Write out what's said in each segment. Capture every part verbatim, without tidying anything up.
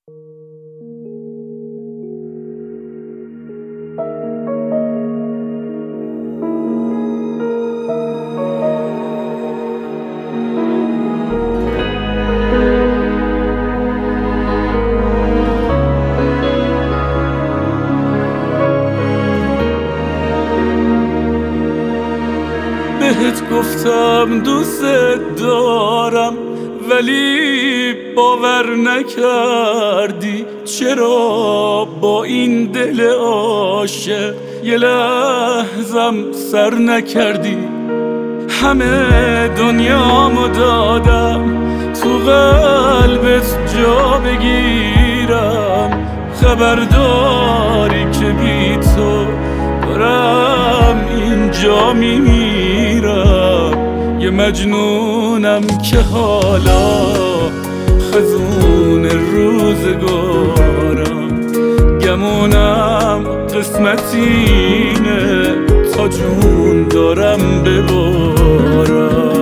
بهت گفتم دوست دارم ولی باور نکردی. چرا با این دل عاشق یه لحظم سر نکردی؟ همه دنیامو دادم تو قلبت جا بگیرم. خبرداری که بی تو دارم اینجا میمیرم. یه مجنونم که حالا خزون روزگارم. گمونم قسمتینه تا جون دارم ببارم.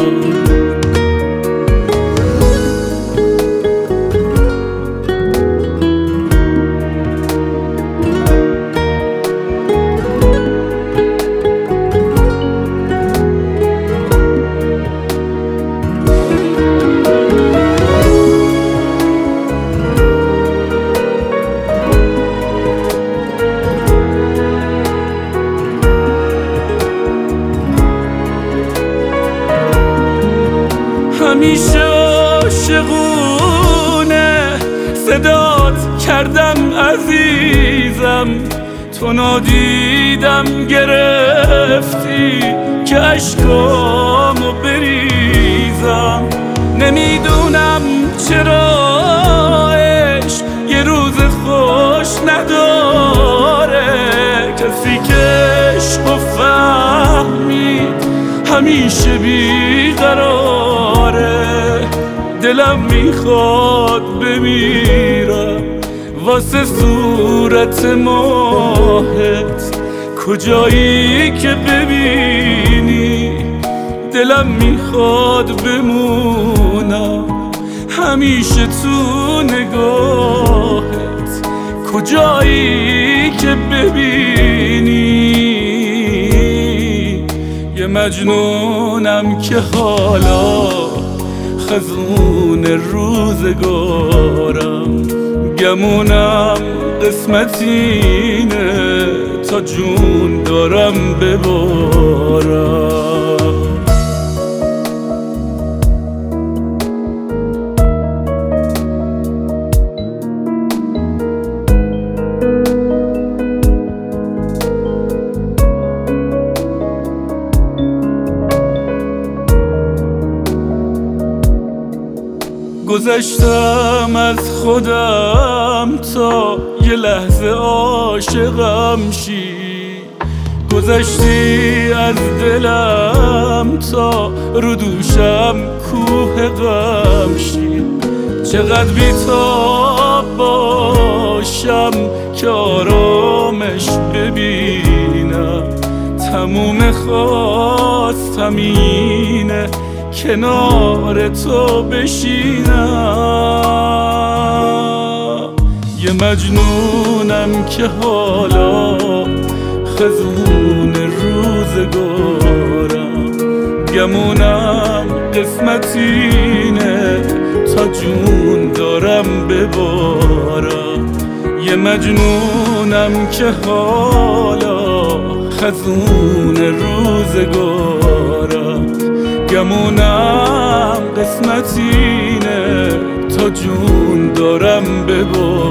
همیشه عاشقونه صدات کردم عزیزم. تو نادیدم گرفتی که اشکامو بریزم. نمیدونم چرا عشق یه روز خوش نداره. کسی که عشقو فهمید همیشه بیقراره. دلم میخواد بمیرم واسه صورت ماهت. کجایی که ببینی دلم میخواد بمونم همیشه تو نگاهت. کجایی که ببینی یه مجنونم که حالا خزون روزگارم. گمونم قسمتینه تا جون دارم ببارم. گذشتم از خودم تا یه لحظه عاشقم شی. گذشتی از دلم تا رو دوشم کوه غم شی. چقدر بی‌تاب باشم که آرامش ببینم. تموم خواستم اینه کنار تو بشینم. یه مجنونم که حالا خزون روزگارم. گمونم قسمتینه تا جون دارم ببارم. یه مجنونم که حالا خزون روزگارم. گمونم قسمتینه تا جون دارم ببارم.